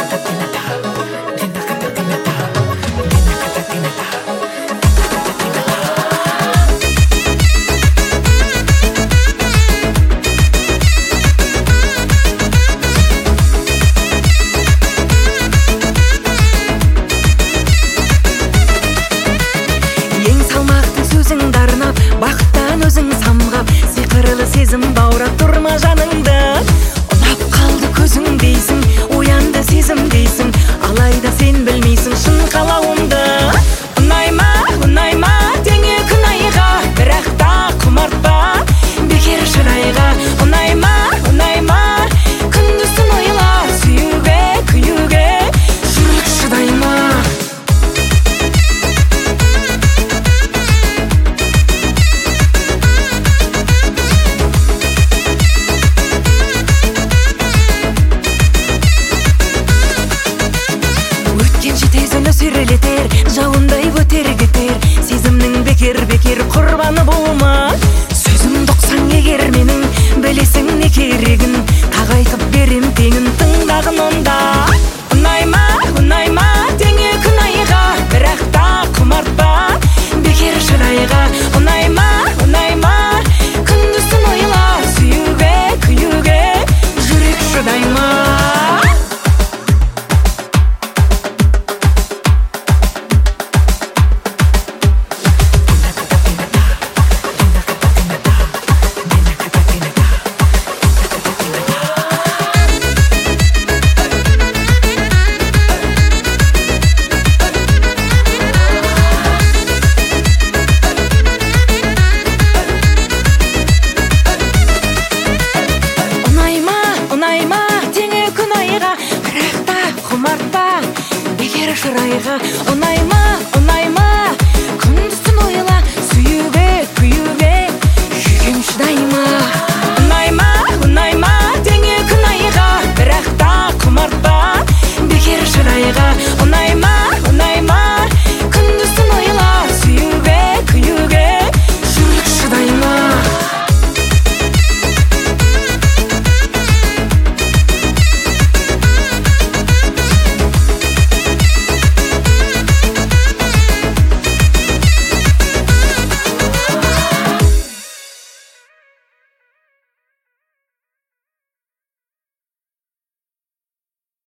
Өзің самғап, сиқырлы сезім баурап тұрма жаныңды. Ұнап қалды көзің дейсің, оянды сезім дейсің, алайда сен білмейсің шын қалауымды. Ұнайма, теңе күн айға, бірақ та құмартпа бекер шырайға. Ұнайма, күндізін ойла, сүюге, күюге, жүрек шыдайма. Сүрелетер, жауындай өтер кетер, сезімнің бекер құрбаны болма. Сөзім доқсаң егер менің, білесің не керегін, тағайтып берем теңін тыңдағын онда. Ұнайма, теңе күн айға, бірақ та құмартпа бекер шырайға. Ұнайма, күндізін ойла, сүюге, күюге, жүрек шыдайма. Құмартпа бекер шырайға. Ұнайма, күндізін ойла, сүюге, күюге, жүрегім шыдайма.